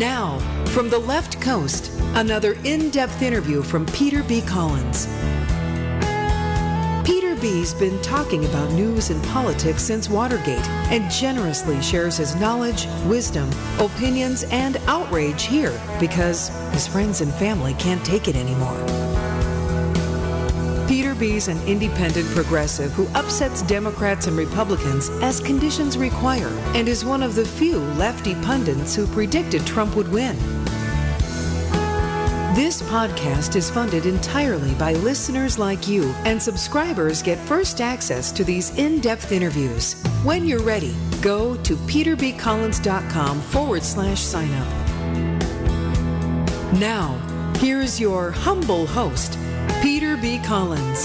Now, from the left coast, another in-depth interview from Peter B. Collins. Peter B's been talking about news and politics since Watergate and generously shares his knowledge, wisdom, opinions, and outrage here because his friends and family can't take it anymore. Peter B's an independent progressive who upsets Democrats and Republicans as conditions require and is one of the few lefty pundits who predicted Trump would win. This podcast is funded entirely by listeners like you, and subscribers get first access to these in-depth interviews. When you're ready, go to peterbcollins.com/sign up. Now, here's your humble host, Peter B. Collins.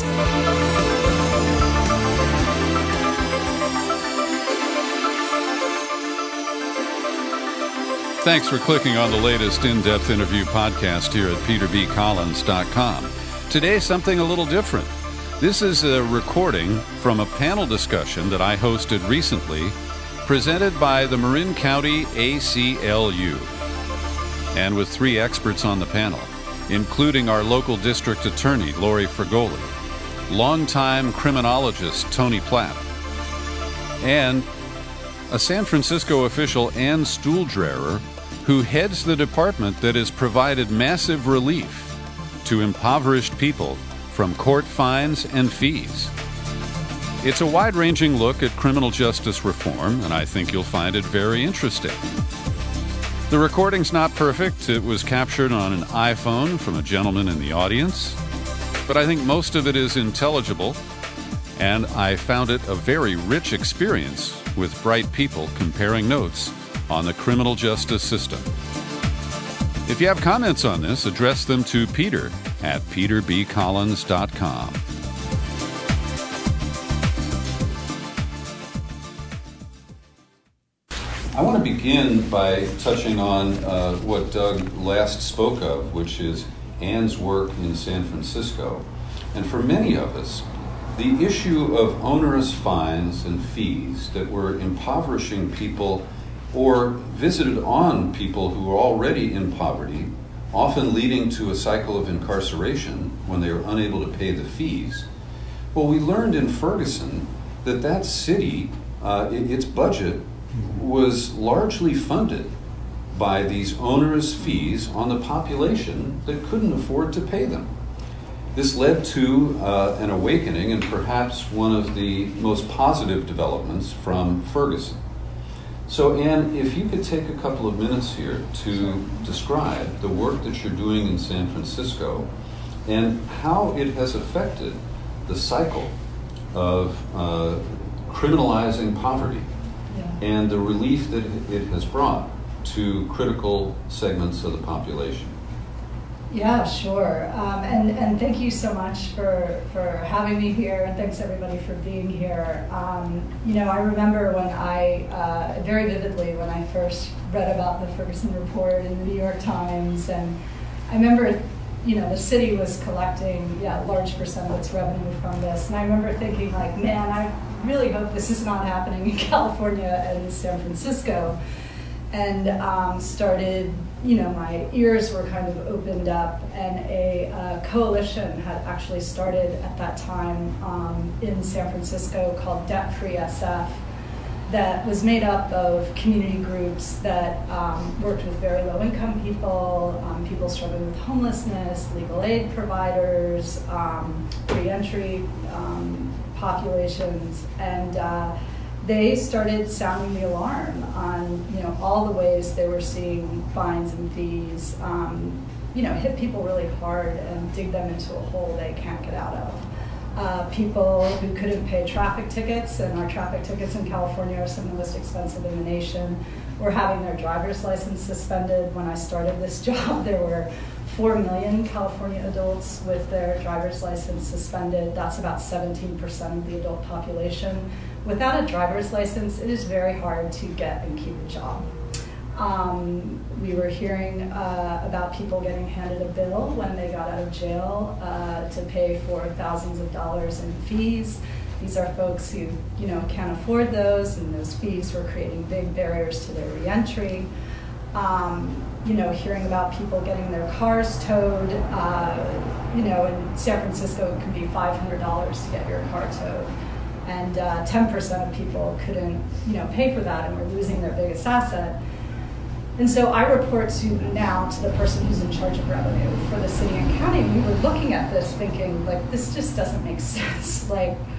Thanks for clicking on the latest in-depth interview podcast here at peterbcollins.com. Today, something a little different. This is a recording from a panel discussion that I hosted recently, presented by the Marin County ACLU, and with three experts on the panel, including our local district attorney, Lori Fragoli, longtime criminologist, Tony Platt, and a San Francisco official, Ann Stuhldreher, who heads the department that has provided massive relief to impoverished people from court fines and fees. It's a wide-ranging look at criminal justice reform, and I think you'll find it very interesting. The recording's not perfect. It was captured on an iPhone from a gentleman in the audience, but I think most of it is intelligible, and I found it a very rich experience with bright people comparing notes on the criminal justice system. If you have comments on this, address them to Peter at peterbcollins.com. I want to begin by touching on what Doug last spoke of, which is Ann's work in San Francisco. And for many of us, the issue of onerous fines and fees that were impoverishing people or visited on people who were already in poverty, often leading to a cycle of incarceration when they were unable to pay the fees. Well, we learned in Ferguson that that city, its budget was largely funded by these onerous fees on the population that couldn't afford to pay them. This led to an awakening and perhaps one of the most positive developments from Ferguson. So, Ann, if you could take a couple of minutes here to describe the work that you're doing in San Francisco and how it has affected the cycle of criminalizing poverty and the relief that it has brought to critical segments of the population. Yeah, sure. And thank you so much for having me here, and thanks everybody for being here. I remember when very vividly when I first read about the Ferguson Report in the New York Times, and I remember, the city was collecting a large percent of its revenue from this, and I remember thinking like, man, I really hope this is not happening in California and San Francisco, and started, my ears were kind of opened up, and a coalition had actually started at that time in San Francisco called Debt Free SF, that was made up of community groups that worked with very low-income people, people struggling with homelessness, legal aid providers, re-entry populations, and they started sounding the alarm on all the ways they were seeing fines and fees hit people really hard and dig them into a hole they can't get out of. People who couldn't pay traffic tickets, and our traffic tickets in California are some of the most expensive in the nation, were having their driver's license suspended. When I started this job, there were 4 million California adults with their driver's license suspended. That's about 17% of the adult population. Without a driver's license, it is very hard to get and keep a job. We were hearing about people getting handed a bill when they got out of jail to pay for thousands of dollars in fees. These are folks who, can't afford those, and those fees were creating big barriers to their reentry. Hearing about people getting their cars towed. In San Francisco, it can be $500 to get your car towed. And 10% of people couldn't, pay for that and were losing their biggest asset. And so I report to the person who's in charge of revenue for the city and county. And we were looking at this thinking, this just doesn't make sense.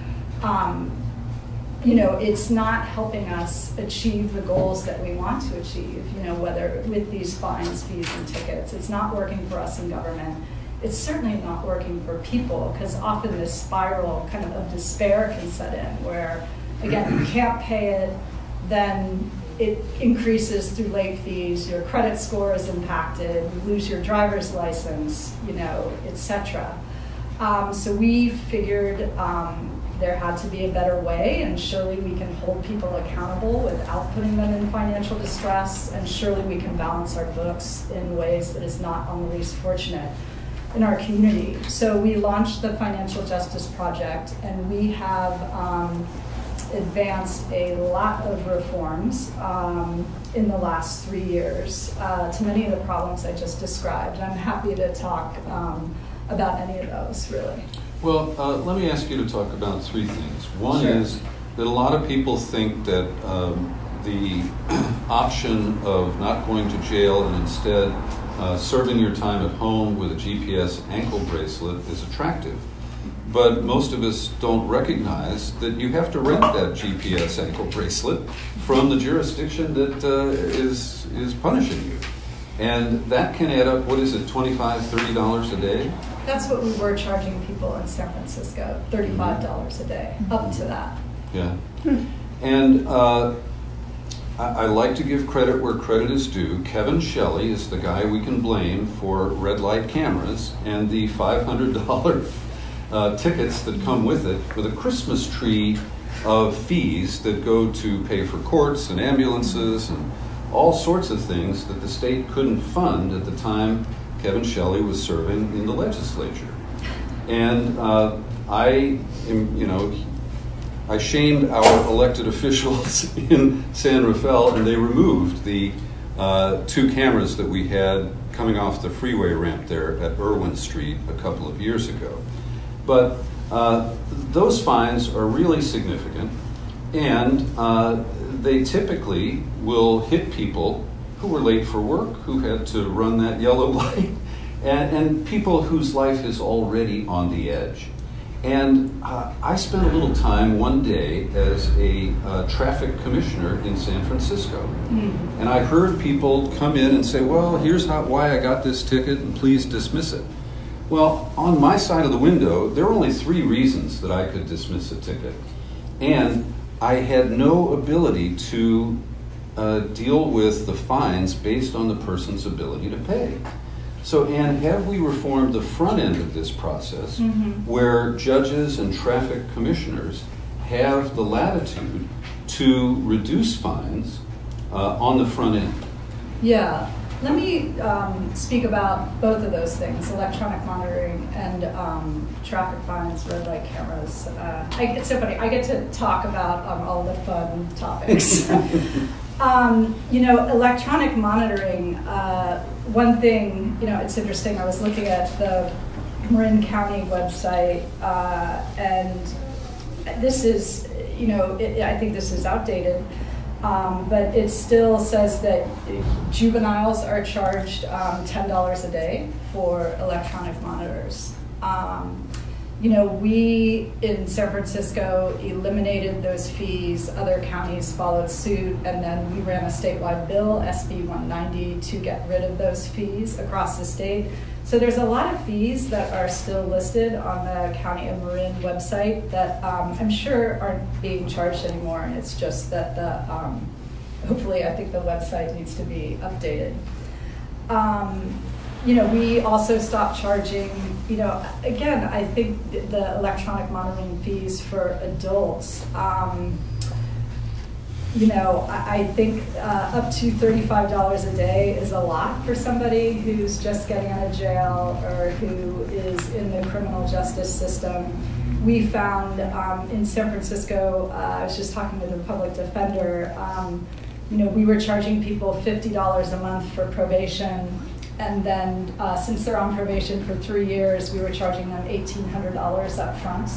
It's not helping us achieve the goals that we want to achieve, whether with these fines, fees, and tickets. It's not working for us in government. It's certainly not working for people, because often this spiral kind of despair can set in where, again, you can't pay it, then it increases through late fees, your credit score is impacted, you lose your driver's license, etc. So we figured there had to be a better way, and surely we can hold people accountable without putting them in financial distress, and surely we can balance our books in ways that is not on the least fortunate in our community. So we launched the Financial Justice Project, and we have advanced a lot of reforms in the last 3 years to many of the problems I just described. I'm happy to talk about any of those, really. Well, let me ask you to talk about three things. One Sure. is that a lot of people think that the option of not going to jail and instead serving your time at home with a GPS ankle bracelet is attractive. But most of us don't recognize that you have to rent that GPS ankle bracelet from the jurisdiction that is punishing you. And that can add up, what is it, $25, $30 a day? That's what we were charging people in San Francisco, $35 a day, up to that. Yeah. And I like to give credit where credit is due. Kevin Shelley is the guy we can blame for red light cameras and the $500 tickets that come with it, with a Christmas tree of fees that go to pay for courts and ambulances and all sorts of things that the state couldn't fund at the time Kevin Shelley was serving in the legislature. And I shamed our elected officials in San Rafael, and they removed the 2 cameras that we had coming off the freeway ramp there at Irwin Street a couple of years ago. But those fines are really significant, and they typically will hit people who were late for work, who had to run that yellow light, and people whose life is already on the edge. And I spent a little time one day as a traffic commissioner in San Francisco. Mm-hmm. And I heard people come in and say, well, here's why I got this ticket, and please dismiss it. Well, on my side of the window, there were only 3 reasons that I could dismiss a ticket. And I had no ability to deal with the fines based on the person's ability to pay. So, Anne, have we reformed the front end of this process where judges and traffic commissioners have the latitude to reduce fines on the front end? Yeah. Let me speak about both of those things, electronic monitoring and traffic fines, red light cameras. It's so funny, I get to talk about all the fun topics. Electronic monitoring, one thing, it's interesting, I was looking at the Marin County website, and this is, I think this is outdated. But it still says that juveniles are charged $10 a day for electronic monitors. We in San Francisco eliminated those fees. Other counties followed suit, and then we ran a statewide bill, SB 190, to get rid of those fees across the state. So there's a lot of fees that are still listed on the County of Marin website that I'm sure aren't being charged anymore, and it's just that hopefully I think the website needs to be updated. We also stopped charging, again, I think the electronic monitoring fees for adults, I think up to $35 a day is a lot for somebody who's just getting out of jail or who is in the criminal justice system. We found in San Francisco, I was just talking with a public defender, we were charging people $50 a month for probation, and then since they're on probation for 3 years, we were charging them $1,800 up front.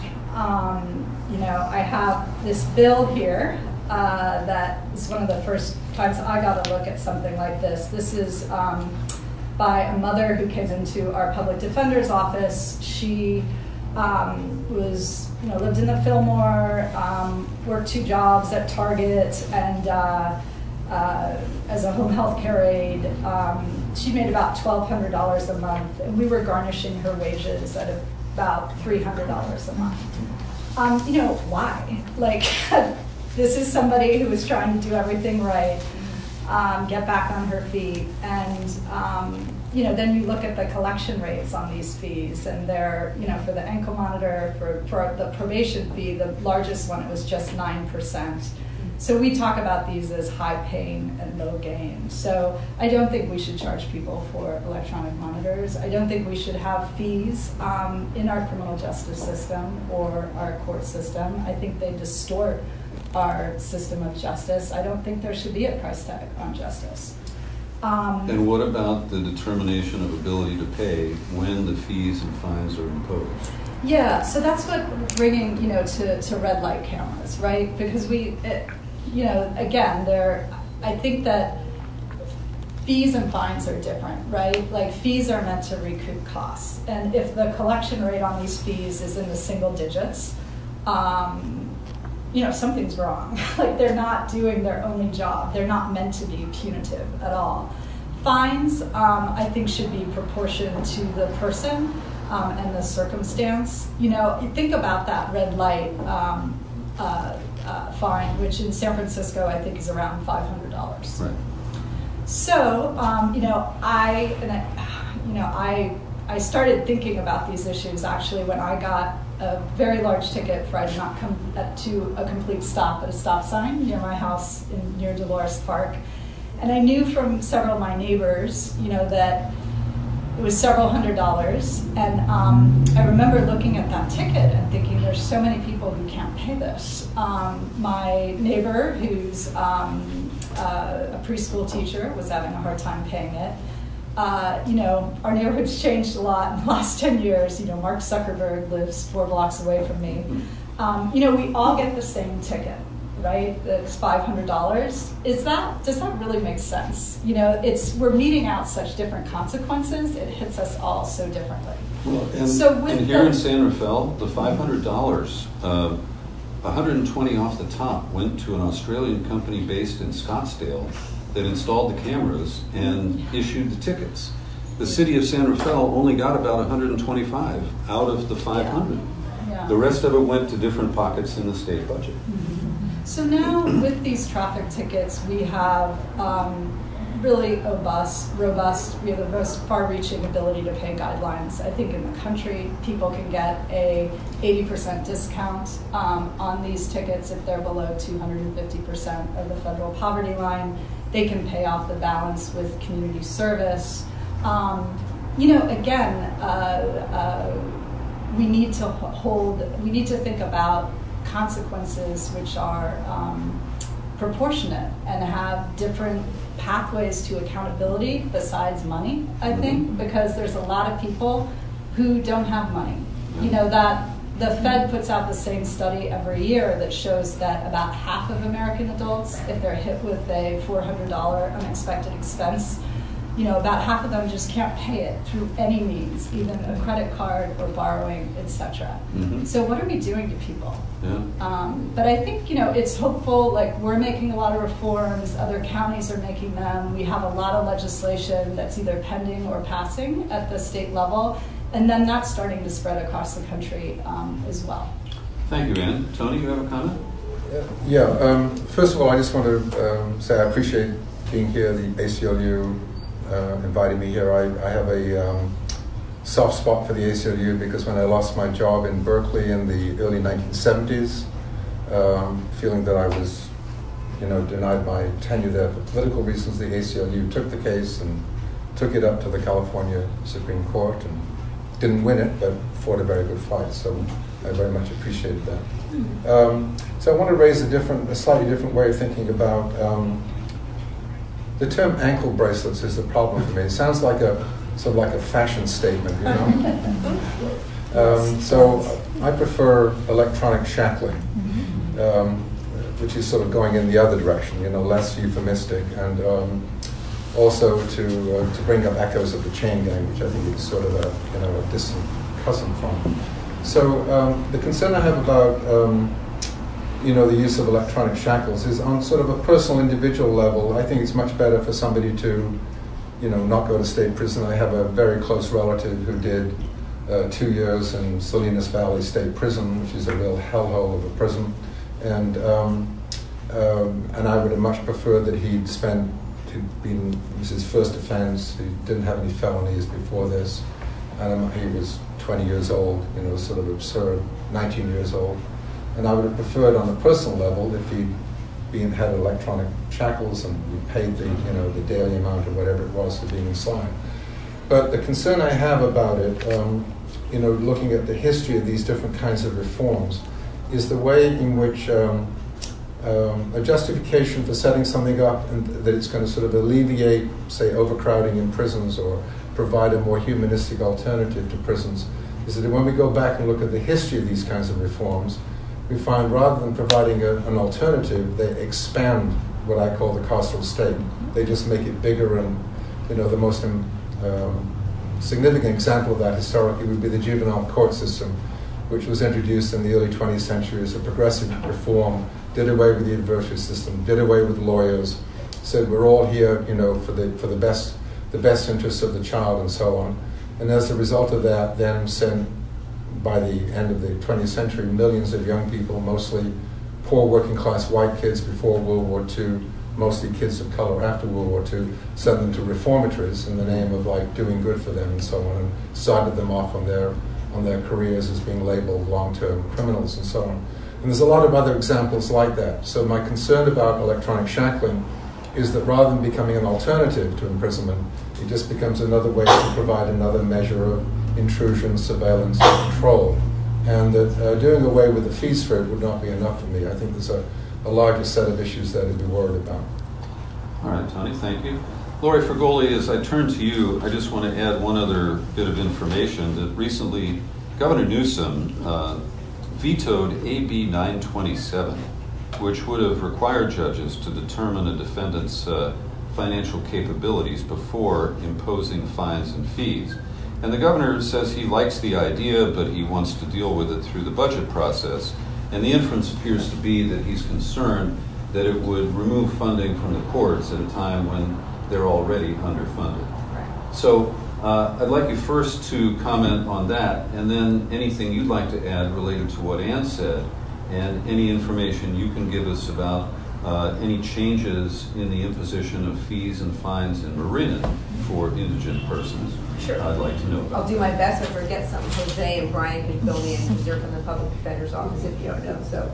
I have this bill here that is one of the first times I got a look at something like this. This is by a mother who came into our public defender's office. She was, lived in the Fillmore, worked 2 jobs at Target, and as a home health care aide. She made about $1,200 a month, and we were garnishing her wages at about $300 a month. Why? This is somebody who was trying to do everything right, get back on her feet, and then you look at the collection rates on these fees, and they're, for the ankle monitor, for the probation fee, the largest one, it was just 9%. So we talk about these as high pain and low gain. So I don't think we should charge people for electronic monitors. I don't think we should have fees in our criminal justice system or our court system. I think they distort our system of justice. I don't think there should be a price tag on justice. And what about the determination of ability to pay when the fees and fines are imposed? Yeah, so that's what bringing, to red light cameras, right? Because I think that fees and fines are different, right? Like, fees are meant to recoup costs. And if the collection rate on these fees is in the single digits, something's wrong. They're not doing their only job. They're not meant to be punitive at all. Fines, I think, should be proportioned to the person and the circumstance. Think about that red light fine, which in San Francisco I think is around $500. Right. So, I started thinking about these issues actually when I got a very large ticket for I did not come to a complete stop at a stop sign near my house near Dolores Park. And I knew from several of my neighbors, that it was several $100s. And I remember looking at that ticket and thinking, there's so many people who can't pay this. My neighbor, who's a preschool teacher, was having a hard time paying it. Our neighborhood's changed a lot in the last 10 years. Mark Zuckerberg lives 4 blocks away from me. We all get the same ticket, right? That's $500. Does that really make sense? We're meeting out such different consequences. It hits us all so differently. Well, and here in San Rafael, the $500, 120 off the top went to an Australian company based in Scottsdale that installed the cameras and issued the tickets. The city of San Rafael only got about 125 out of the 500. Yeah. The rest of it went to different pockets in the state budget. Mm-hmm. So now with these traffic tickets, we have really robust, we have the most far-reaching ability to pay guidelines. I think in the country, people can get a 80% discount on these tickets if they're below 250% of the federal poverty line. They can pay off the balance with community service. We need to think about consequences which are proportionate and have different pathways to accountability besides money, I think, because there's a lot of people who don't have money. That the Fed puts out the same study every year that shows that about half of American adults, if they're hit with a $400 unexpected expense, about half of them just can't pay it through any means, even a credit card or borrowing, etc. Mm-hmm. So what are we doing to people? Yeah. But I think, it's hopeful, we're making a lot of reforms, other counties are making them. We have a lot of legislation that's either pending or passing at the state level, and then that's starting to spread across the country as well. Thank you, Ann. Tony, you have a comment? Yeah. First of all, I just want to say I appreciate being here. The ACLU invited me here. I have a soft spot for the ACLU because when I lost my job in Berkeley in the early 1970s, feeling that I was, denied my tenure there for political reasons, the ACLU took the case and took it up to the California Supreme Court and didn't win it, but fought a very good fight. So I very much appreciated that. So I want to raise a slightly different way of thinking about the term ankle bracelets is the problem for me. It sounds like a sort of like a fashion statement, you know. So I prefer electronic shackling, which is sort of going in the other direction, you know, less euphemistic, and also to bring up echoes of the chain gang, which I think is sort of a distant cousin from. So the concern I have about the use of electronic shackles is on sort of a personal, individual level. I think it's much better for somebody to, not go to state prison. I have a very close relative who did 2 years in Salinas Valley State Prison, which is a real hellhole of a prison, and I would have much preferred that it was his first offense. He didn't have any felonies before this, and he was 20 years old, sort of absurd, 19 years old. And I would have preferred on a personal level if he'd had electronic shackles and we paid the daily amount or whatever it was for being inside. But the concern I have about it, looking at the history of these different kinds of reforms, is the way in which a justification for setting something up and that it's going to sort of alleviate, say, overcrowding in prisons or provide a more humanistic alternative to prisons, is that when we go back and look at the history of these kinds of reforms, we find rather than providing an alternative, they expand what I call the carceral state. They just make it bigger, and the most significant example of that historically would be the juvenile court system, which was introduced in the early 20th century as a progressive reform, did away with the adversary system, did away with lawyers, said we're all here, for the best interests of the child and so on. And as a result of that, then sent, by the end of the 20th century, millions of young people, mostly poor working class white kids before World War II, mostly kids of color after World War II, sent them to reformatories in the name of doing good for them and so on, and started them off on their careers as being labeled long-term criminals and so on. And there's a lot of other examples like that. So my concern about electronic shackling is that rather than becoming an alternative to imprisonment, it just becomes another way to provide another measure of intrusion, surveillance, and control. And that doing away with the fees for it would not be enough for me. I think there's a larger set of issues that I'd be worried about. All right, Tony, thank you. Lori Fragoli, as I turn to you, I just want to add one other bit of information that recently Governor Newsom vetoed AB 927, which would have required judges to determine a defendant's financial capabilities before imposing fines and fees. And the governor says he likes the idea, but he wants to deal with it through the budget process. And the inference appears to be that he's concerned that it would remove funding from the courts at a time when they're already underfunded. So I'd like you first to comment on that, and then anything you'd like to add related to what Ann said, and any information you can give us about any changes in the imposition of fees and fines in Marin for indigent persons. Sure. I'd like to know about. I'll do my best. If I forget something, Jose and Brian can fill me in because they're from the public defender's office, if you don't know. So,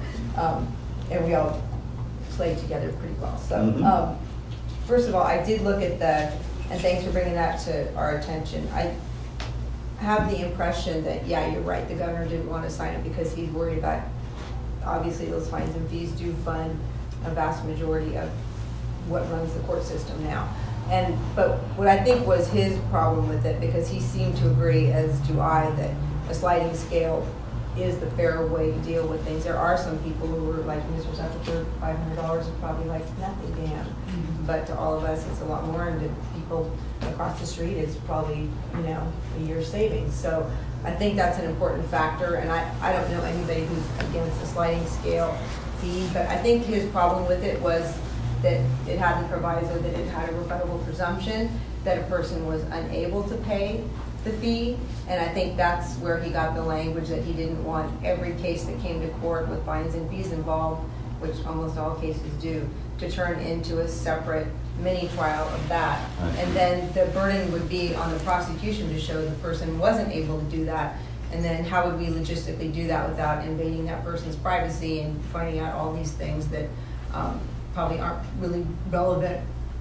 and we all play together pretty well. So, first of all, I did look at and thanks for bringing that to our attention. I have the impression that, yeah, you're right. The governor didn't want to sign it because he's worried about, obviously, those fines and fees do fund a vast majority of what runs the court system now. But what I think was his problem with it, because he seemed to agree, as do I, that a sliding scale is the fair way to deal with things. There are some people who were like, Mr. Zuckerberg, $500 is probably like nothing to him. But to all of us, it's a lot more, and to people across the street, it's probably, a year's savings. So I think that's an important factor, and I don't know anybody who's against the sliding scale fee, but I think his problem with it was that it had the proviso that it had a rebuttable presumption that a person was unable to pay the fee, and I think that's where he got the language that he didn't want every case that came to court with fines and fees involved, which almost all cases do, to turn into a separate mini trial of that. And then the burden would be on the prosecution to show the person wasn't able to do that. And then how would we logistically do that without invading that person's privacy and finding out all these things that probably aren't really relevant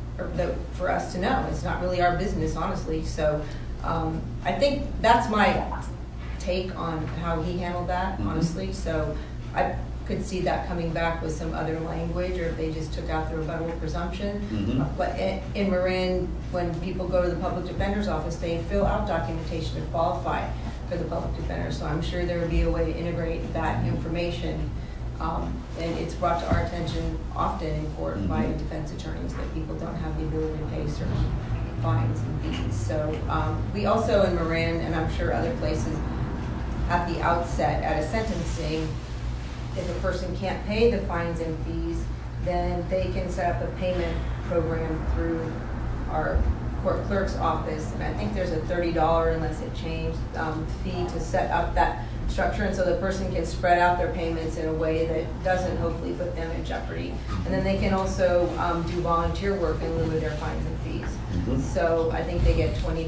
for us to know. It's not really our business, honestly. So I think that's my take on how he handled that, honestly. So I could see that coming back with some other language, or if they just took out the rebuttable presumption. But in Marin, when people go to the public defender's office, they fill out documentation to qualify for the public defender. So I'm sure there would be a way to integrate that information. And it's brought to our attention often in court by defense attorneys that people don't have the ability to pay certain fines and fees. So we also in Marin, and I'm sure other places, at the outset, at a sentencing, if a person can't pay the fines and fees, then they can set up a payment program through our court clerk's office. And I think there's a $30, unless it changed, fee to set up that structure, and so the person can spread out their payments in a way that doesn't hopefully put them in jeopardy. And then they can also do volunteer work in lieu of their fines and fees. So I think they get $20,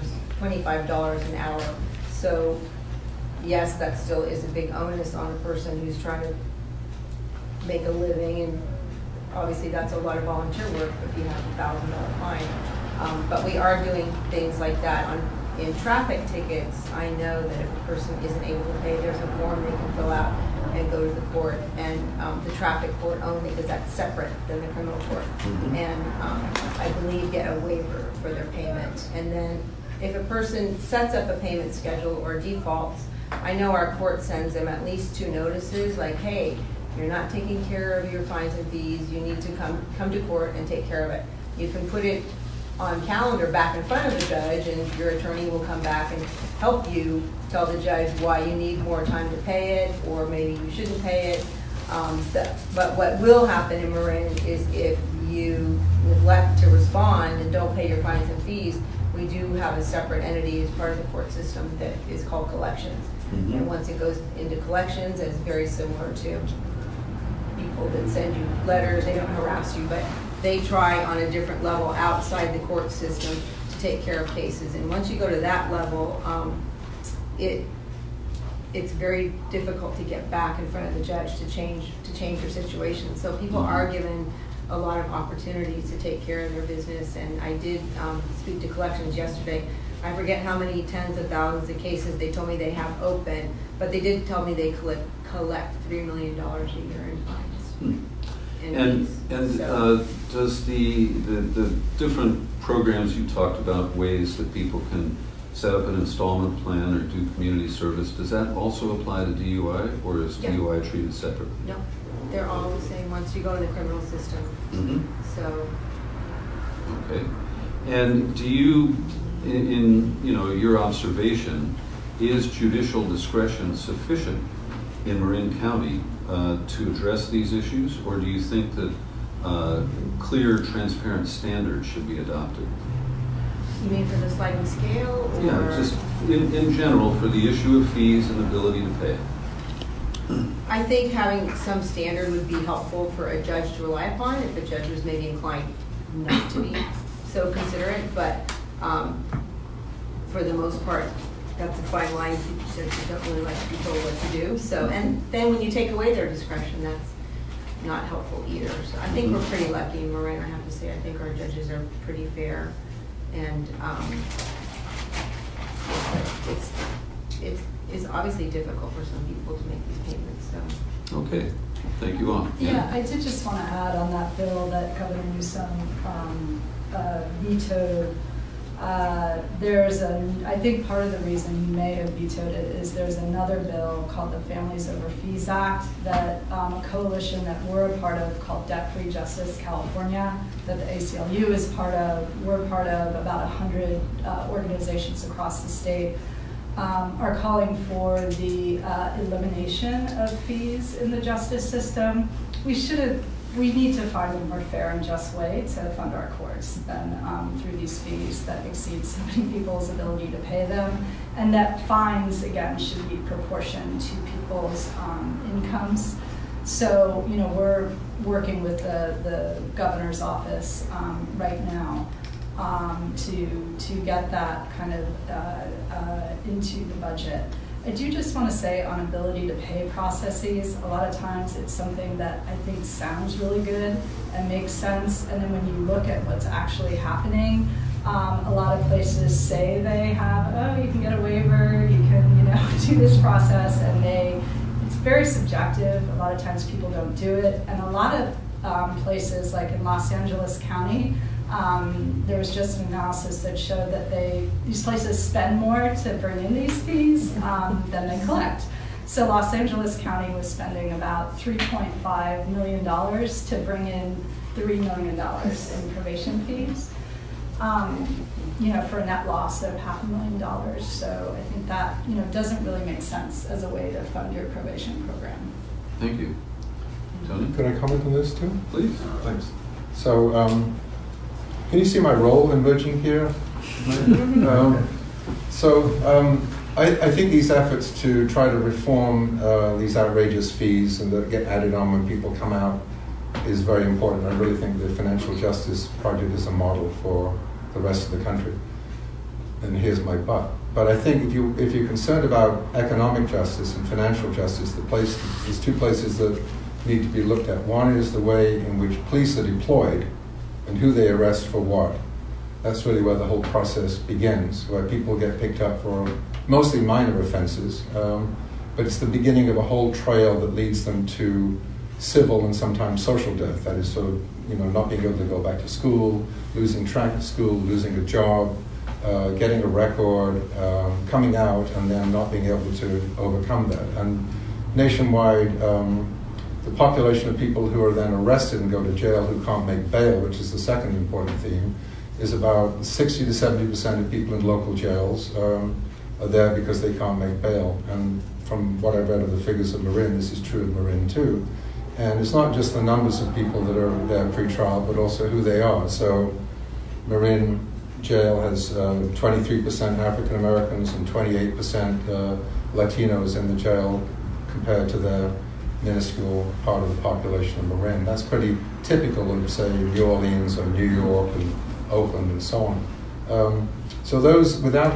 $25 an hour. So yes, that still is a big onus on a person who's trying to make a living, and obviously that's a lot of volunteer work if you have a $1,000 fine. But we are doing things like that in traffic tickets. I know that if a person isn't able to pay, there's a form they can fill out and go to the court, and the traffic court only, because that's separate than the criminal court. And I believe get a waiver for their payment. And then if a person sets up a payment schedule or defaults, I know our court sends them at least 2 notices, like, hey, you're not taking care of your fines and fees, you need to come to court and take care of it. You can put it on calendar back in front of the judge, and your attorney will come back and help you tell the judge why you need more time to pay it, or maybe you shouldn't pay it. But what will happen in Marin is if you neglect to respond and don't pay your fines and fees, we do have a separate entity as part of the court system that is called collections. And once it goes into collections, it's very similar to people that send you letters. They don't harass you, but they try on a different level outside the court system to take care of cases. And once you go to that level, it's very difficult to get back in front of the judge to change your situation. So people are given a lot of opportunities to take care of their business. And I did speak to collections yesterday. I forget how many tens of thousands of cases they told me they have open, but they did tell me they collect $3 million a year in fines. Does the different programs you talked about, ways that people can set up an installment plan or do community service, does that also apply to DUI, or is DUI treated separately? No, they're all the same once you go in the criminal system. So. Okay. And do you, in your observation, is judicial discretion sufficient in Marin County to address these issues, or do you think that clear, transparent standards should be adopted? You mean for the sliding scale? Or? Yeah, just in general for the issue of fees and ability to pay. I think having some standard would be helpful for a judge to rely upon if the judge was maybe inclined not to be so considerate, but for the most part, that's a fine line. Judges don't really like to be told what to do. So, and then when you take away their discretion, that's not helpful either. So I think we're pretty lucky in Marin, I have to say. I think our judges are pretty fair, and it's obviously difficult for some people to make these payments. So. Okay, thank you all. Yeah, I did just want to add on that bill that Governor Newsom vetoed. I think part of the reason he may have vetoed it is there's another bill called the Families Over Fees Act that a coalition that we're a part of called Debt Free Justice California, that the ACLU is part of. We're part of about 100 organizations across the state, are calling for the elimination of fees in the justice system. We need to find a more fair and just way to fund our courts than through these fees that exceed so many people's ability to pay them. And that fines, again, should be proportioned to people's incomes. So, we're working with the governor's office right now to get that kind of into the budget. I do just want to say on ability to pay processes, a lot of times it's something that I think sounds really good and makes sense, and then when you look at what's actually happening, A lot of places say they have, oh, you can get a waiver, you can, do this process, and it's very subjective. A lot of times people don't do it, and a lot of places, like in Los Angeles County, there was just an analysis that showed that these places spend more to bring in these fees than they collect. So Los Angeles County was spending about $3.5 million to bring in $3 million in probation fees, for a net loss of $500,000. So I think that, doesn't really make sense as a way to fund your probation program. Thank you. Tony? Could I comment on this too? Please. Thanks. So, can you see my role emerging here? I think these efforts to try to reform these outrageous fees and that get added on when people come out is very important. I really think the Financial Justice Project is a model for the rest of the country. And here's my but. But I think if you're concerned about economic justice and financial justice, there's two places that need to be looked at. One is the way in which police are deployed and who they arrest for what. That's really where the whole process begins, where people get picked up for mostly minor offenses, but it's the beginning of a whole trail that leads them to civil and sometimes social death. That is sort of, not being able to go back to school, losing track of school, losing a job, getting a record, coming out, and then not being able to overcome that. And nationwide, the population of people who are then arrested and go to jail who can't make bail, which is the second important theme, is about 60 to 70% of people in local jails are there because they can't make bail. And from what I've read of the figures of Marin, this is true of Marin too. And it's not just the numbers of people that are there pre-trial, but also who they are. So Marin jail has 23% African Americans and 28% Latinos in the jail compared to the minuscule part of the population of Marin. That's pretty typical of, say, New Orleans or New York and Oakland and so on. So those, without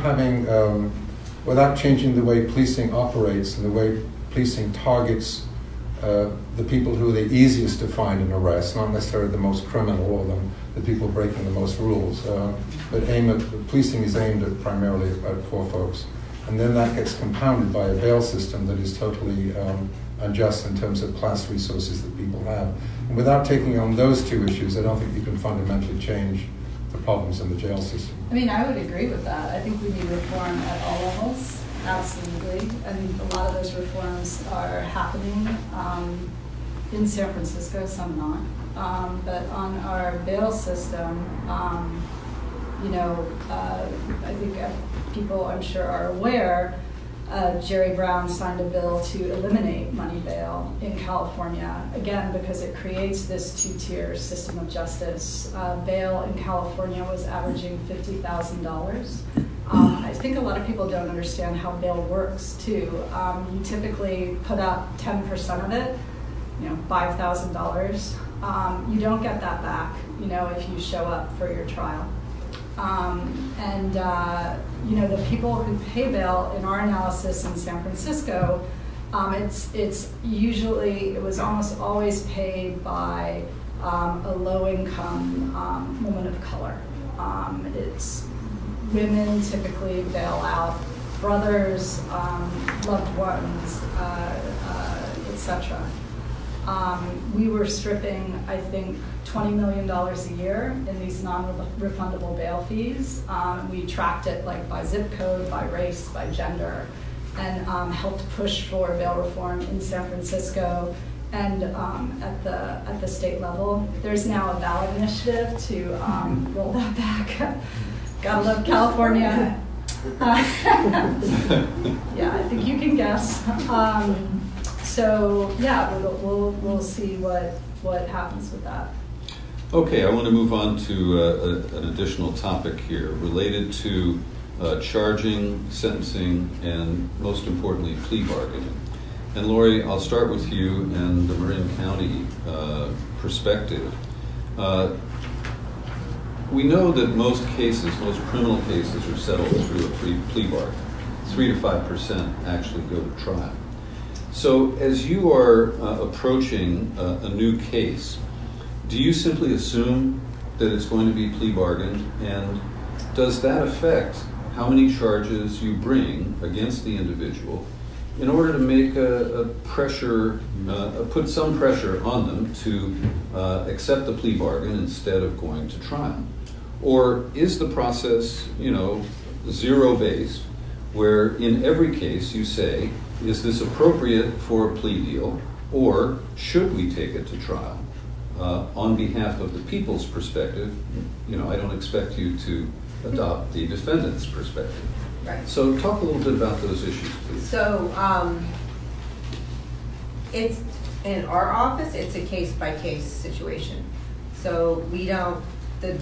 changing the way policing operates and the way policing targets the people who are the easiest to find and arrest, not necessarily the most criminal or the people breaking the most rules, but policing is aimed at primarily at poor folks. And then that gets compounded by a bail system that is totally unjust in terms of class resources that people have. And without taking on those two issues, I don't think you can fundamentally change the problems in the jail system. I mean, I would agree with that. I think we need reform at all levels, absolutely. And a lot of those reforms are happening in San Francisco, some not. But on our bail system, I think people, I'm sure, are aware, Jerry Brown signed a bill to eliminate money bail in California, again, because it creates this two-tier system of justice. Bail in California was averaging $50,000. I think a lot of people don't understand how bail works, too. You typically put up 10% of it, $5,000. You don't get that back, if you show up for your trial. The people who pay bail in our analysis in San Francisco, it was almost always paid by a low-income woman of color. It's women typically bail out brothers, loved ones, etc. We were stripping, I think, $20 million a year in these non-refundable bail fees. We tracked it by zip code, by race, by gender, and helped push for bail reform in San Francisco and at the state level. There's now a ballot initiative to roll that back. Gotta love California. Yeah, I think you can guess. We'll see what happens with that. Okay, I want to move on to an additional topic here related to charging, sentencing, and most importantly, plea bargaining. And Lori, I'll start with you and the Marin County perspective. We know that most criminal cases are settled through a plea bargain. 3 to 5% actually go to trial. So as you are approaching a new case, do you simply assume that it's going to be plea bargained? And does that affect how many charges you bring against the individual in order to make put some pressure on them to accept the plea bargain instead of going to trial? Or is the process, zero-based, where in every case you say, is this appropriate for a plea deal, or should we take it to trial? On behalf of the people's perspective, I don't expect you to adopt the defendant's perspective. Right. So talk a little bit about those issues, please. So it's in our office, it's a case-by-case situation. So we don't, the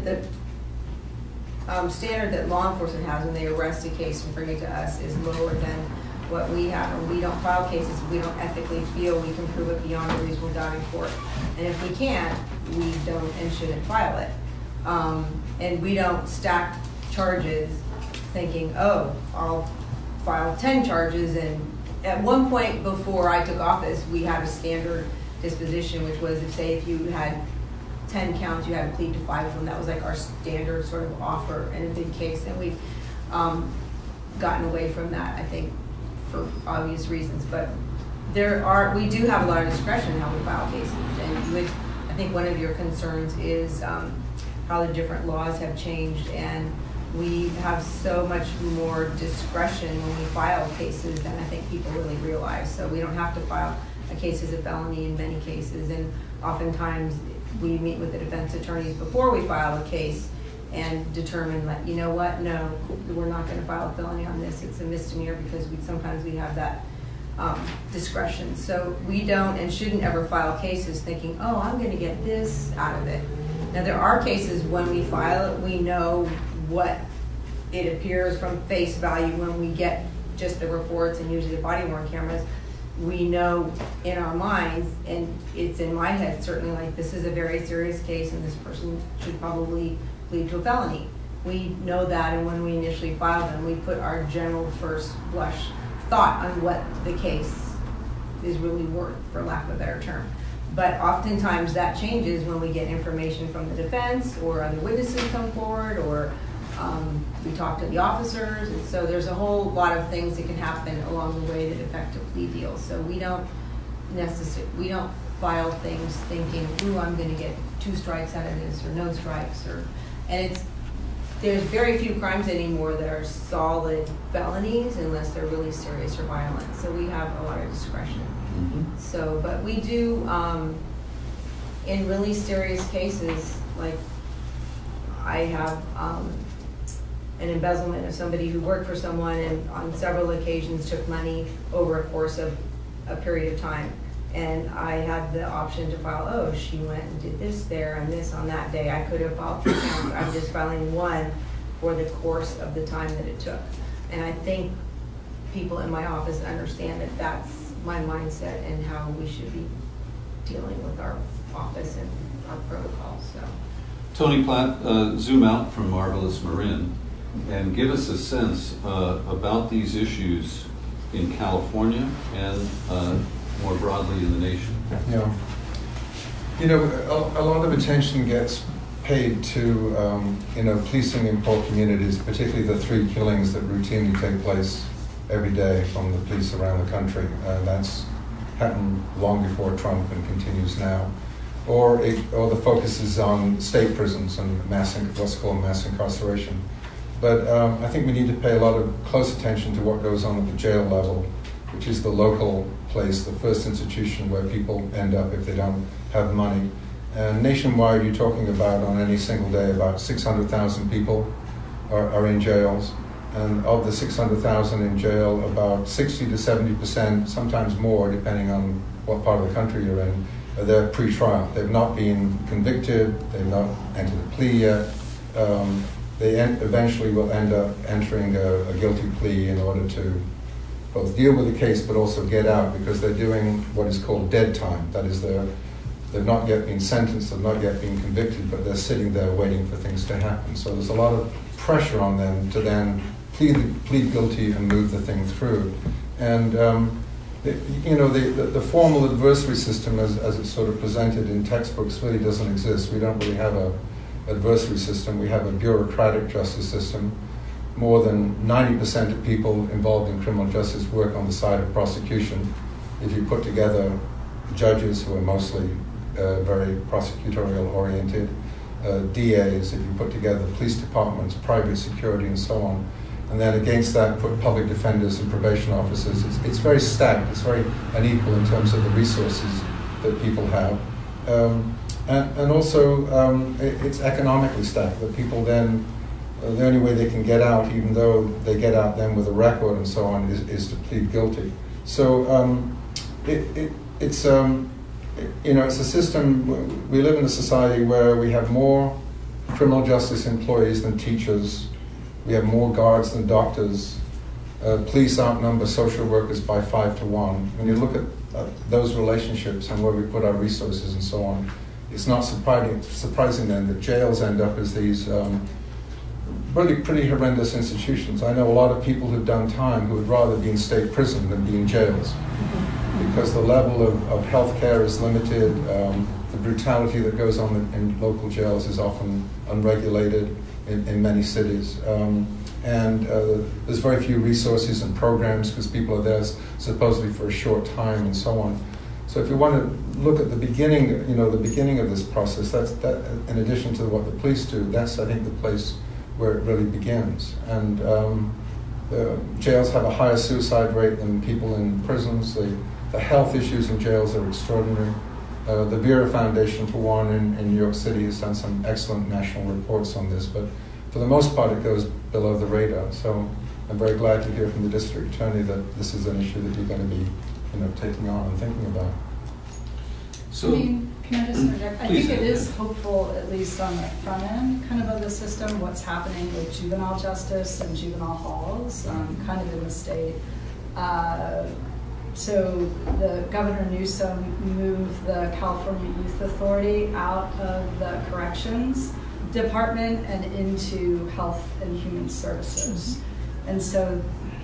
standard that law enforcement has when they arrest a case and bring it to us is lower than what we have, and we don't file cases we don't ethically feel we can prove it beyond a reasonable doubt in court. And if we can't, we don't and shouldn't file it. And we don't stack charges thinking, oh, I'll file 10 charges. And at one point before I took office, we had a standard disposition, which was if you had 10 counts, you had to plead to 5 of them. That was like our standard sort of offer in a big case. And we've gotten away from that, I think, for obvious reasons. But we do have a lot of discretion in how we file cases. And I think one of your concerns is how the different laws have changed, and we have so much more discretion when we file cases than I think people really realize. So we don't have to file a case as a felony in many cases, and oftentimes we meet with the defense attorneys before we file a case and determine that, no, we're not going to file a felony on this. It's a misdemeanor, because sometimes we have that discretion. So we don't and shouldn't ever file cases thinking, oh, I'm going to get this out of it. Now, there are cases when we file it, we know what it appears from face value when we get just the reports and usually the body-worn cameras. We know in our minds, and it's in my head certainly, like, this is a very serious case and this person should probably plead to a felony. We know that, and when we initially file them, we put our general first blush thought on what the case is really worth, for lack of a better term. But oftentimes that changes when we get information from the defense or other witnesses come forward, or we talk to the officers. And so there's a whole lot of things that can happen along the way that affect a plea deal. So we don't file things thinking, ooh, I'm going to get 2 strikes out of this or no strikes. There's very few crimes anymore that are solid felonies unless they're really serious or violent. So we have a lot of discretion. Mm-hmm. So, but we do, in really serious cases, like I have an embezzlement of somebody who worked for someone and on several occasions took money over a course of a period of time. And I had the option to file, she went and did this there and this on that day. I could have filed 3 counts. I'm just filing 1 for the course of the time that it took. And I think people in my office understand that that's my mindset and how we should be dealing with our office and our protocols. So, Tony Platt, zoom out from Marvelous Marin and give us a sense about these issues in California and more broadly in the nation. Yeah. A lot of attention gets paid to, policing in poor communities, particularly the 3 killings that routinely take place every day from the police around the country. That's happened long before Trump and continues now. Or the focus is on state prisons and what's called mass incarceration. But I think we need to pay a lot of close attention to what goes on at the jail level, which is the local place, the first institution where people end up if they don't have money. And nationwide, you're talking about, on any single day, about 600,000 people are in jails. And of the 600,000 in jail, about 60 to 70%, sometimes more, depending on what part of the country you're in, are there pre-trial. They've not been convicted, they've not entered a plea yet. They eventually will end up entering a guilty plea in order to both deal with the case but also get out, because they're doing what is called dead time. That is, they've not yet been sentenced, they've not yet been convicted, but they're sitting there waiting for things to happen. So there's a lot of pressure on them to then plead guilty and move the thing through. And the formal adversary system as it's sort of presented in textbooks really doesn't exist. We don't really have adversary system. We have a bureaucratic justice system. More than 90% of people involved in criminal justice work on the side of prosecution. If you put together judges who are mostly very prosecutorial oriented, DAs, if you put together police departments, private security, and so on, and then against that put public defenders and probation officers, it's very stacked, it's very unequal in terms of the resources that people have. And also it's economically stacked, that people then, the only way they can get out, even though they get out then with a record and so on, is to plead guilty. So it's a system. We live in a society where we have more criminal justice employees than teachers. We have more guards than doctors. Police outnumber social workers by 5 to 1. When you look at those relationships and where we put our resources and so on, it's not surprising then that jails end up as these really pretty horrendous institutions. I know a lot of people who've done time who would rather be in state prison than be in jails, because the level of health care is limited, the brutality that goes on in local jails is often unregulated in many cities. And there's very few resources and programs because people are there supposedly for a short time and so on. So if you want to look at the beginning of this process, that in addition to what the police do, that's I think the place where it really begins. And jails have a higher suicide rate than people in prisons. The health issues in jails are extraordinary. The Vera Foundation, for one, in New York City has done some excellent national reports on this, but for the most part it goes below the radar. So I'm very glad to hear from the district attorney that this is an issue that you're going to be taking on and thinking about. So, can I just interject? I think it is hopeful, at least on the front end kind of the system, what's happening with juvenile justice and juvenile halls kind of in the state. So the Governor Newsom moved the California Youth Authority out of the corrections department and into Health and Human Services. And so,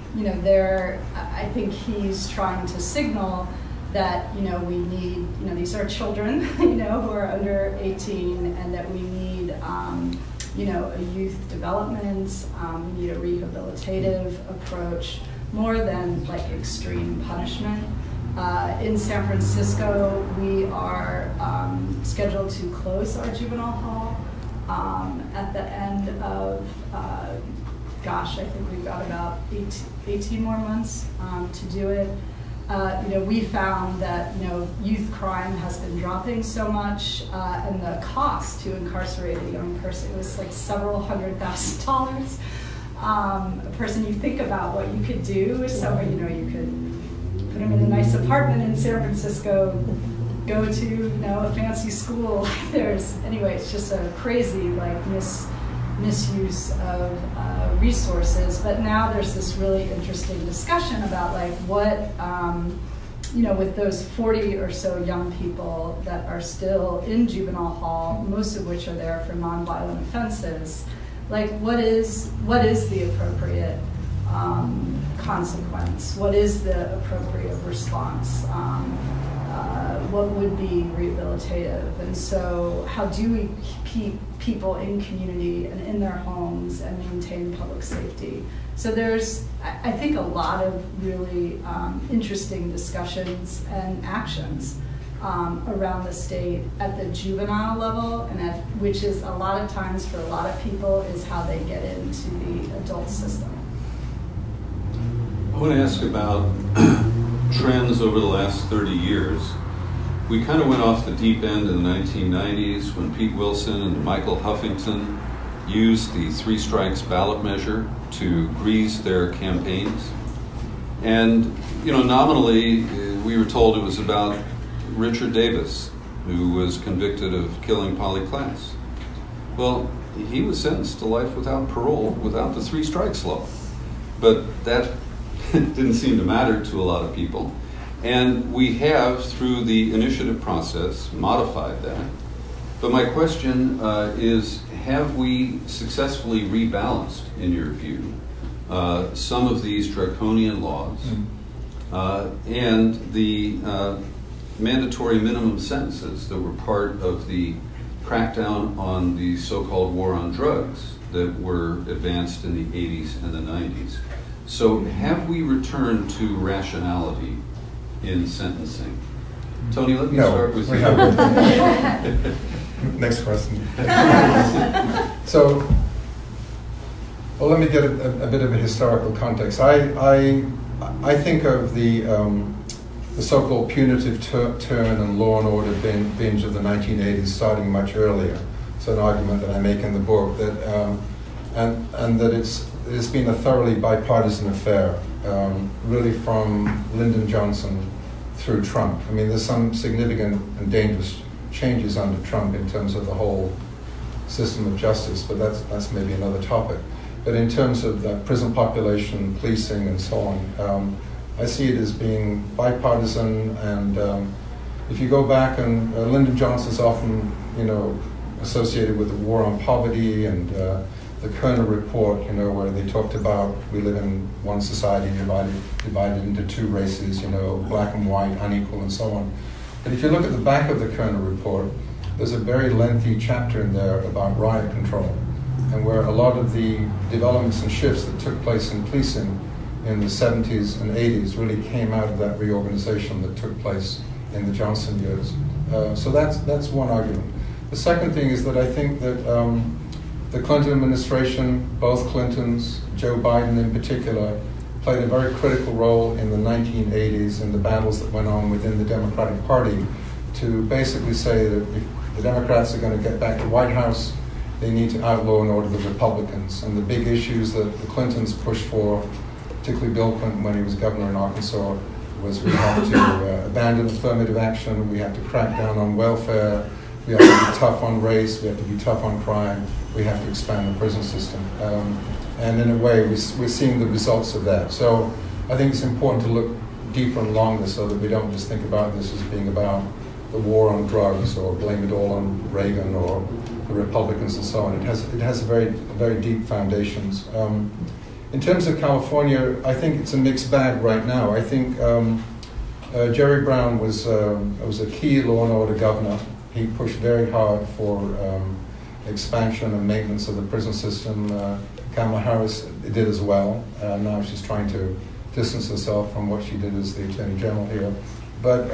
I think he's trying to signal that, we need, these are children, who are under 18, and that we need, a youth development, we need a rehabilitative approach, more than like extreme punishment. In San Francisco, we are scheduled to close our juvenile hall at the end of, I think we've got about 18 more months to do it. We found that, youth crime has been dropping so much, and the cost to incarcerate a young person was like several $100,000. A person, you think about what you could do with someone, you could put them in a nice apartment in San Francisco, go to, a fancy school. It's just a crazy, misuse of resources. But now there's this really interesting discussion about what, with those 40 or so young people that are still in juvenile hall, most of which are there for nonviolent offenses, what is the appropriate consequence? What is the appropriate response? What would be rehabilitative? And so how do we keep people in community and in their homes and maintain public safety? So there's, I think, a lot of really interesting discussions and actions around the state at the juvenile level, and which is a lot of times for a lot of people is how they get into the adult system. I want to ask about trends over the last 30 years. We kind of went off the deep end in the 1990s when Pete Wilson and Michael Huffington used the 3 strikes ballot measure to grease their campaigns. And, nominally, we were told it was about Richard Davis, who was convicted of killing Polly Klaas. Well, he was sentenced to life without parole without the 3 strikes law. But that didn't seem to matter to a lot of people. And we have, through the initiative process, modified that. But my question is, have we successfully rebalanced, in your view, some of these draconian laws and the mandatory minimum sentences that were part of the crackdown on the so-called war on drugs that were advanced in the 80s and the 90s. So have we returned to rationality in sentencing? Tony, let me start with you. Next question. So, well, let me get a bit of a historical context. I think of the so-called punitive turn and law and order binge of the 1980s starting much earlier. It's an argument that I make in the book that and that it's been a thoroughly bipartisan affair, really from Lyndon Johnson through Trump. I mean, there's some significant and dangerous changes under Trump in terms of the whole system of justice, but that's maybe another topic. But in terms of the prison population, policing, and so on, I see it as being bipartisan. And if you go back, and Lyndon Johnson's often, associated with the war on poverty and the Kerner report, where they talked about we live in one society divided into two races, black and white, unequal, and so on. But if you look at the back of the Kerner report, there's a very lengthy chapter in there about riot control, and where a lot of the developments and shifts that took place in policing in the 70s and 80s really came out of that reorganization that took place in the Johnson years. So that's one argument. The second thing is that I think that the Clinton administration, both Clintons, Joe Biden in particular, played a very critical role in the 1980s in the battles that went on within the Democratic Party to basically say that if the Democrats are going to get back to the White House, they need to outlaw and order the Republicans. And the big issues that the Clintons pushed for, particularly Bill Clinton when he was governor in Arkansas, was we have to abandon affirmative action, we have to crack down on welfare, we have to be tough on race, we have to be tough on crime, we have to expand the prison system. And in a way, we're seeing the results of that. So I think it's important to look deeper and longer so that we don't just think about this as being about the war on drugs or blame it all on Reagan or the Republicans and so on. It has very deep foundations. In terms of California, I think it's a mixed bag right now. I think Jerry Brown was a key law and order governor. He pushed very hard for expansion and maintenance of the prison system. Kamala Harris did as well. Now she's trying to distance herself from what she did as the Attorney General here. But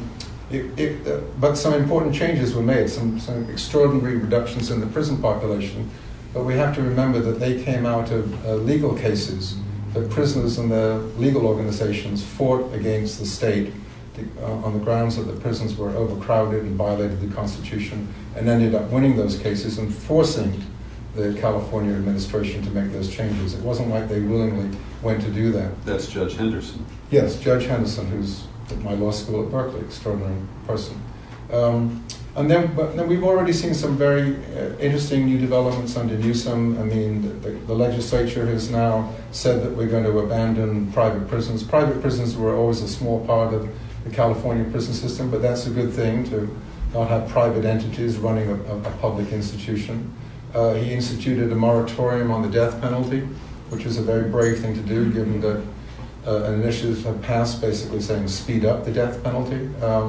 some important changes were made, some extraordinary reductions in the prison population. But we have to remember that they came out of legal cases that prisoners and their legal organizations fought against the state on the grounds that the prisons were overcrowded and violated the Constitution, and ended up winning those cases and forcing the California administration to make those changes. It wasn't like they willingly went to do that. That's Judge Henderson. Yes, Judge Henderson, who's at my law school at Berkeley, extraordinary person. But then we've already seen some very interesting new developments under Newsom. I mean, the legislature has now said that we're going to abandon private prisons. Private prisons were always a small part of the California prison system, but that's a good thing to not have private entities running a public institution. He instituted a moratorium on the death penalty, which was a very brave thing to do, given that an initiative had passed basically saying speed up the death penalty.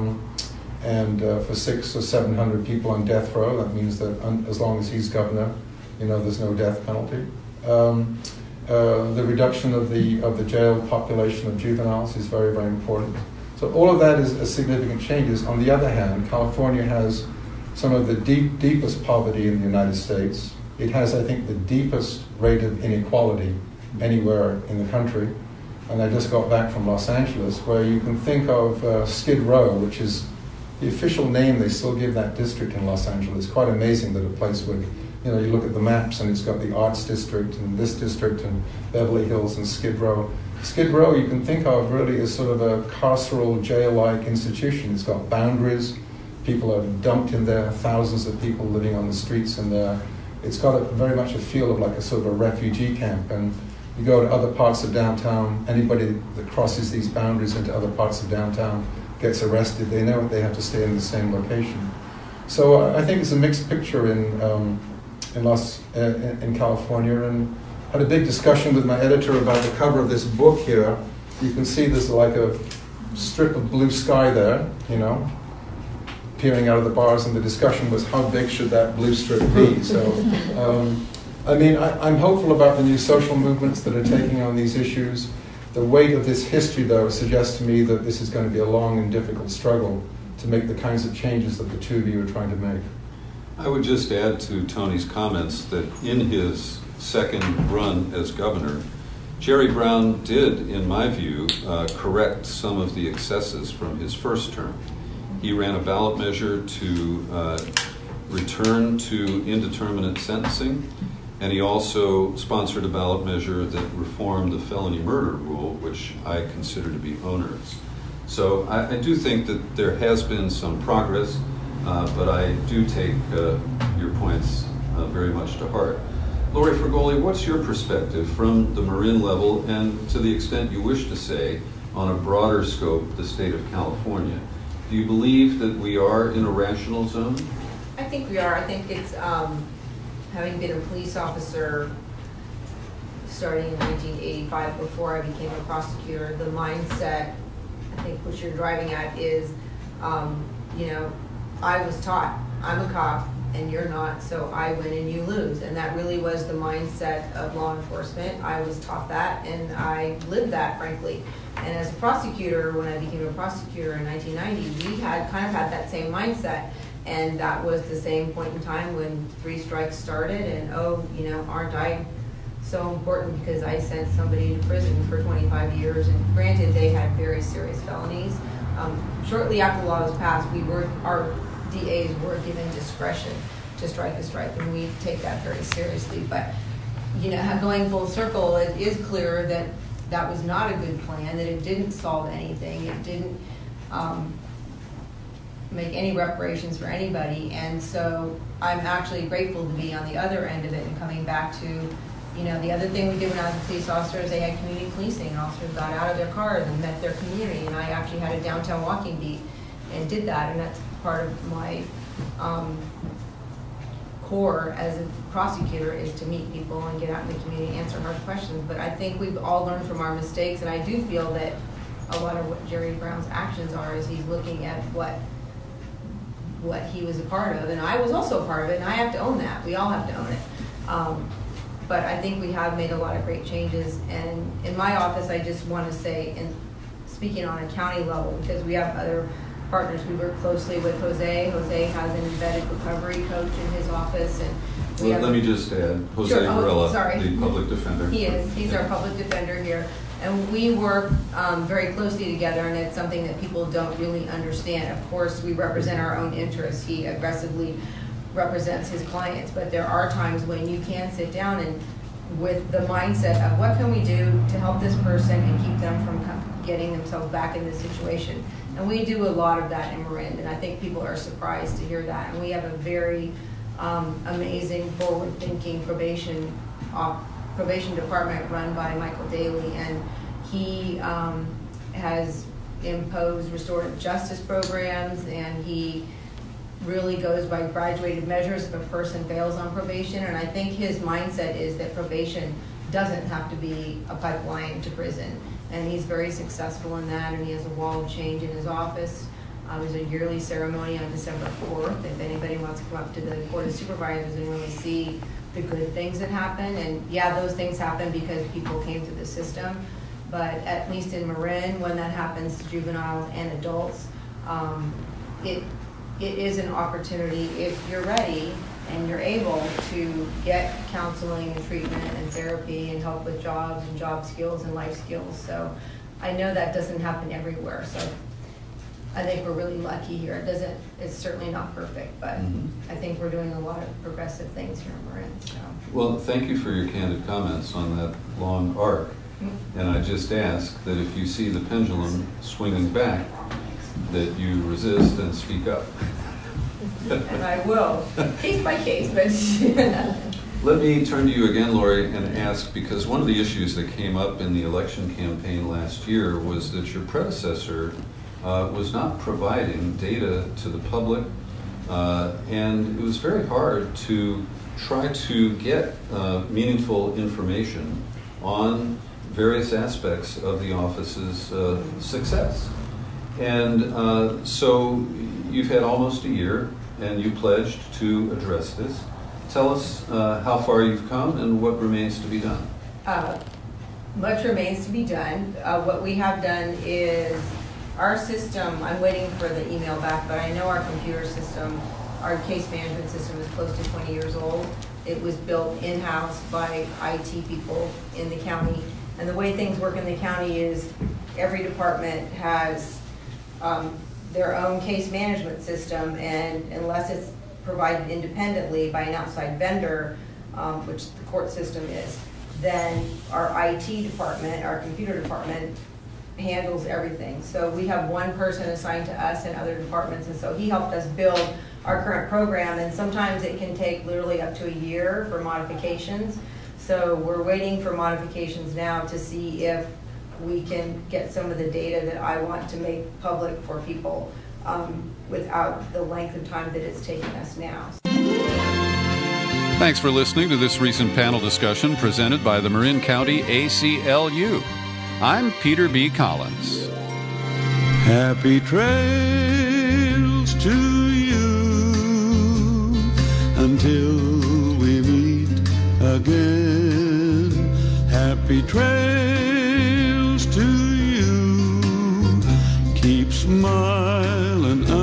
And for 600 or 700 people on death row, that means that as long as he's governor, there's no death penalty. The reduction of the jail population of juveniles is very, very important. So all of that is significant changes. On the other hand, California has some of the deepest poverty in the United States. It has, I think, the deepest rate of inequality anywhere in the country. And I just got back from Los Angeles, where you can think of Skid Row, which is the official name they still give that district in Los Angeles. It's quite amazing that a place would, you look at the maps and it's got the Arts District and this district and Beverly Hills and Skid Row. Skid Row you can think of really as sort of a carceral jail-like institution. It's got boundaries. People are dumped in there, thousands of people living on the streets in there. It's got very much a feel of like a sort of a refugee camp. And you go to other parts of downtown, anybody that crosses these boundaries into other parts of downtown gets arrested. They know they have to stay in the same location. So I think it's a mixed picture in California, and had a big discussion with my editor about the cover of this book here. You can see there's like a strip of blue sky there, appearing out of the bars, and the discussion was how big should that blue strip be. So, I mean, I'm hopeful about the new social movements that are taking on these issues. The weight of this history, though, suggests to me that this is going to be a long and difficult struggle to make the kinds of changes that the two of you are trying to make. I would just add to Tony's comments that in his second run as governor, Jerry Brown did, in my view, correct some of the excesses from his first term. He ran a ballot measure to return to indeterminate sentencing, and he also sponsored a ballot measure that reformed the felony murder rule, which I consider to be onerous. So I do think that there has been some progress, but I do take your points very much to heart. Lori Fragoli, what's your perspective from the Marin level and, to the extent you wish to say, on a broader scope, the state of California? Do you believe that we are in a rational zone? I think we are. I think it's, having been a police officer starting in 1985, before I became a prosecutor, the mindset, I think what you're driving at is, you know, I was taught, I'm a cop and you're not, so I win and you lose. And that really was the mindset of law enforcement. I was taught that and I lived that, frankly. And as a prosecutor, when I became a prosecutor in 1990, we had kind of had that same mindset. And that was the same point in time when 3 strikes started and, oh, you know, aren't I so important because I sent somebody to prison for 25 years. And granted, they had very serious felonies. Shortly after the law was passed, our DAs were given discretion to strike a strike, and we take that very seriously. But, you know, going full circle, it is clear that that was not a good plan, that it didn't solve anything. It didn't make any reparations for anybody. And so I'm actually grateful to be on the other end of it and coming back to, you know, the other thing we did when I was a police officer is they had community policing, and officers got out of their cars and met their community. And I actually had a downtown walking beat and did that, and that's part of my core as a prosecutor, is to meet people and get out in the community, answer hard questions. But I think we've all learned from our mistakes, and I do feel that a lot of what Jerry Brown's actions are is he's looking at what he was a part of, and I was also a part of it, and I have to own that. We all have to own it. But I think we have made a lot of great changes. And in my office, I just want to say, and speaking on a county level, because we have other partners, we work closely with Jose. Jose has an embedded recovery coach in his office, and let me just add, Jose Varela, the public defender. He is. He's our public defender here. And we work very closely together, and it's something that people don't really understand. Of course, we represent our own interests. He aggressively represents his clients, but there are times when you can sit down and with the mindset of what can we do to help this person and keep them from getting themselves back in this situation. And we do a lot of that in Marin, and I think people are surprised to hear that. And we have a very amazing, forward-thinking probation department run by Michael Daly, and he has imposed restorative justice programs, and he really goes by graduated measures if a person fails on probation. And I think his mindset is that probation doesn't have to be a pipeline to prison, and he's very successful in that. And he has a wall of change in his office. There's a yearly ceremony on December 4th. If anybody wants to come up to the Board of Supervisors and really see the good things that happen, and yeah, those things happen because people came to the system, but at least in Marin, when that happens to juveniles and adults, it is an opportunity, if you're ready and you're able, to get counseling and treatment and therapy and help with jobs and job skills and life skills. So I know that doesn't happen everywhere, so I think we're really lucky here. It's certainly not perfect, but I think we're doing a lot of progressive things here in Marin. So. Well, thank you for your candid comments on that long arc. And I just ask that if you see the pendulum swinging back, that you resist and speak up. And I will, case by case, but Let me turn to you again, Lori, and ask, because one of the issues that came up in the election campaign last year was that your predecessor was not providing data to the public, and it was very hard to try to get meaningful information on various aspects of the office's success. And so you've had almost a year, and you pledged to address this. Tell us how far you've come and what remains to be done. Much remains to be done. What we have done is our system, I'm waiting for the email back, but I know our computer system, our case management system is close to 20 years old. It was built in-house by IT people in the county. And the way things work in the county is every department has their own case management system, and unless it's provided independently by an outside vendor, which the court system is, then our IT department, our computer department, handles everything. So we have one person assigned to us in other departments, and so he helped us build our current program, and sometimes it can take literally up to a year for modifications. So we're waiting for modifications now to see if we can get some of the data that I want to make public for people without the length of time that it's taking us now. Thanks for listening to this recent panel discussion presented by the Marin County ACLU. I'm Peter B. Collins. Happy trails to you until we meet again. Happy trails to you. Keep smiling.